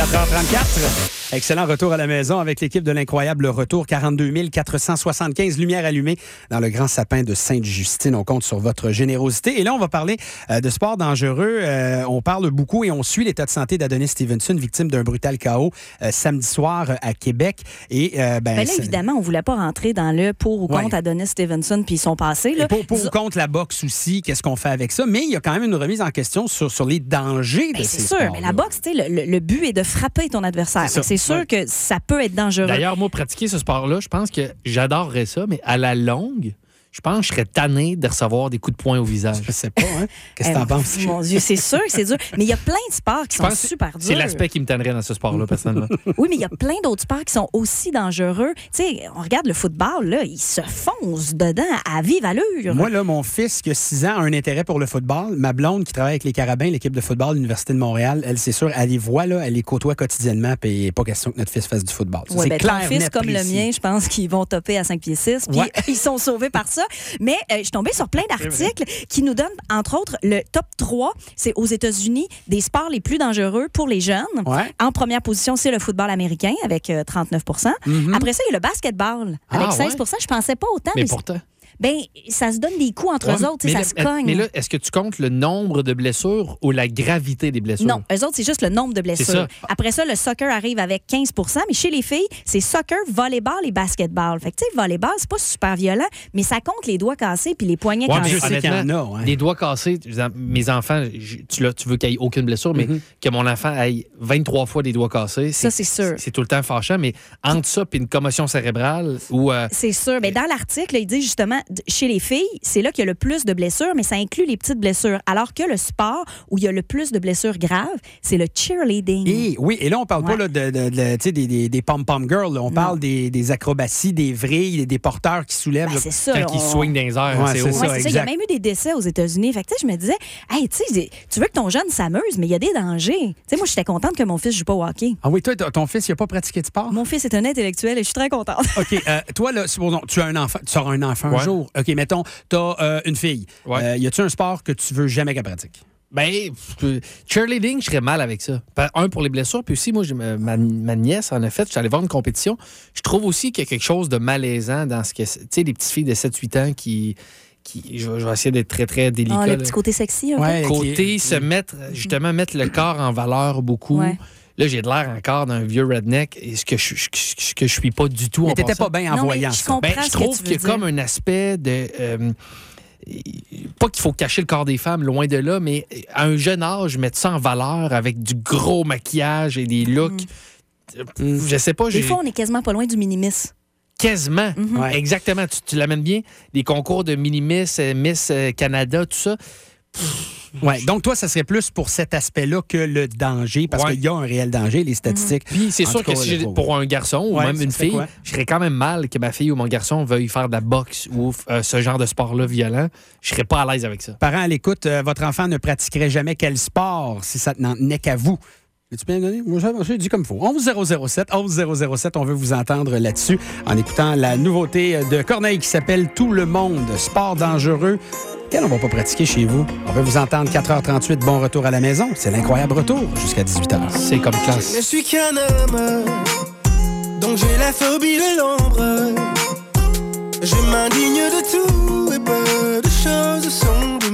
4h34. Excellent retour à la maison avec l'équipe de l'incroyable retour. 42 475 lumières allumées dans le grand sapin de Sainte-Justine. On compte sur votre générosité. Et là, on va parler de sport dangereux. On parle beaucoup et on suit l'état de santé d'Adonis Stevenson, victime d'un brutal chaos samedi soir à Québec. Et là, évidemment, on ne voulait pas rentrer dans le pour ou contre Adonis Stevenson puis son passé. Là. Pour ou contre la boxe aussi, qu'est-ce qu'on fait avec ça? Mais il y a quand même une remise en question sur les dangers de ces sports. C'est sûr, mais la boxe, le but est de frapper ton adversaire. C'est sûr que ça peut être dangereux. D'ailleurs, moi, pratiquer ce sport-là, je pense que j'adorerais ça, mais à la longue, je pense que je serais tanné de recevoir des coups de poing au visage. Je sais pas, hein? Qu'est-ce que t'en penses? Mon Dieu, c'est sûr que c'est dur. Mais il y a plein de sports qui sont super durs. C'est l'aspect qui me tannerait dans ce sport-là, personnellement. Oui, mais il y a plein d'autres sports qui sont aussi dangereux. Tu sais, on regarde le football, là, il se fonce dedans à vive allure. Moi, là, mon fils qui a 6 ans a un intérêt pour le football. Ma blonde qui travaille avec les Carabins, l'équipe de football de l'Université de Montréal, elle, c'est sûr, elle les voit, là, elle les côtoie quotidiennement, puis il n'est pas question que notre fils fasse du football. Ça, c'est clair, ton fils, net, comme précis. le mien, je pense qu'ils vont topper à 5 pieds 6, puis ils sont sauvés par ça. Mais je suis tombée sur plein d'articles qui nous donnent, entre autres, le top 3, c'est aux États-Unis, des sports les plus dangereux pour les jeunes. Ouais. En première position, c'est le football américain avec 39 Après ça, il y a le basketball avec 16 Je pensais pas autant. Mais pourtant... Ben, ça se donne des coups entre eux autres, ça se cogne. Mais là, est-ce que tu comptes le nombre de blessures ou la gravité des blessures? Non, eux autres, c'est juste le nombre de blessures. Après ça, le soccer arrive avec 15 mais chez les filles, c'est soccer, volleyball et basketball. Fait que, tu sais, volleyball, c'est pas super violent, mais ça compte les doigts cassés puis les poignets cassés. Je sais qu'il y en a. Les doigts cassés, mes enfants, tu veux qu'il n'y ait aucune blessure, mais que mon enfant ait 23 fois des doigts cassés, ça, c'est sûr. C'est tout le temps fâchant, mais entre ça et une commotion cérébrale ou... C'est sûr. Mais dans l'article, il dit justement, chez les filles, c'est là qu'il y a le plus de blessures, mais ça inclut les petites blessures. Alors que le sport où il y a le plus de blessures graves, c'est le cheerleading. Et là, on parle pas là, des pom-pom girls. Là. On parle des acrobaties, des vrilles, des porteurs qui soulèvent. Ben, c'est ça, quand ils swingent dans les airs. C'est ça. Il y a même eu des décès aux États-Unis. Fait que, je me disais, hey, tu veux que ton jeune s'amuse, mais il y a des dangers. T'sais, moi, j'étais contente que mon fils joue pas au hockey. Ah oui, toi, ton fils, il n'a pas pratiqué de sport? Mon fils est un intellectuel et je suis très contente. OK. Toi, là, supposons, tu as un enfant, tu auras un enfant un jour. OK, mettons, tu as une fille. Y a-tu un sport que tu veux jamais qu'elle pratique? Ben, cheerleading, je serais mal avec ça. Un, pour les blessures, puis aussi, moi, ma nièce, en effet, je suis allé voir une compétition. Je trouve aussi qu'il y a quelque chose de malaisant dans ce que... Tu sais, les petites filles de 7-8 ans qui je vais essayer d'être très, très délicat. Le petit côté sexy, un peu. Côté, se mettre, justement, mettre le corps en valeur beaucoup. Ouais. Là, j'ai de l'air encore d'un vieux redneck, ce que je suis pas du tout. Mais t'étais pas bien en voyant ça. Je trouve qu'il y a comme un aspect de... pas qu'il faut cacher le corps des femmes, loin de là, mais à un jeune âge, mettre ça en valeur avec du gros maquillage et des looks, je sais pas. Des fois, on est quasiment pas loin du minimis. Quasiment. Exactement. Tu l'amènes bien. Les concours de Mini-Miss, Miss Canada, tout ça. Ouais, donc toi, ça serait plus pour cet aspect-là que le danger, parce qu'il y a un réel danger, les statistiques. Puis c'est sûr que si pour un garçon ou même une fille, je serais quand même mal que ma fille ou mon garçon veuille faire de la boxe ou ce genre de sport-là violent. Je serais pas à l'aise avec ça. Parents à l'écoute, votre enfant ne pratiquerait jamais quel sport si ça n'en tenait qu'à vous? Es-tu bien donné? Moi, j'ai dit comme il faut. 11007, 11007, on veut vous entendre là-dessus en écoutant la nouveauté de Corneille qui s'appelle Tout le monde, sport dangereux. Quel on va pas pratiquer chez vous? On veut vous entendre 4h38, bon retour à la maison. C'est l'incroyable retour jusqu'à 18h. C'est comme classe. Je suis qu'un homme, donc j'ai la phobie de l'ombre. Je m'indigne de tout et peu de choses sont